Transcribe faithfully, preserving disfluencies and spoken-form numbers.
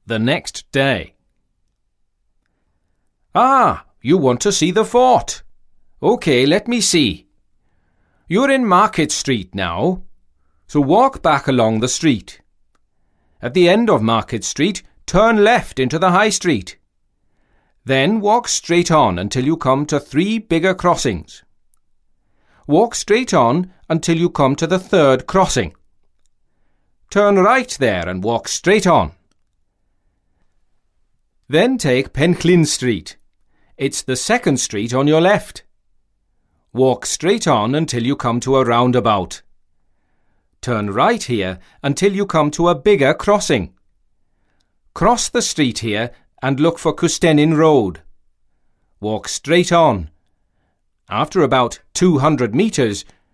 The next day. Ah, you want to see the fort? OK, let me see. You're in Market Street now, so walk back along the street. At the end of Market Street, turn left into the High Street. Then walk straight on until you come to three bigger crossings. Walk straight on until you come to the third crossing. Turn right there and walk straight on. Then take Penchlin Street. It's the second street on your left. Walk straight on until you come to a roundabout. Turn right here until you come to a bigger crossing. Cross the street here and look for Custennin Road. Walk straight on. After about two hundred metres,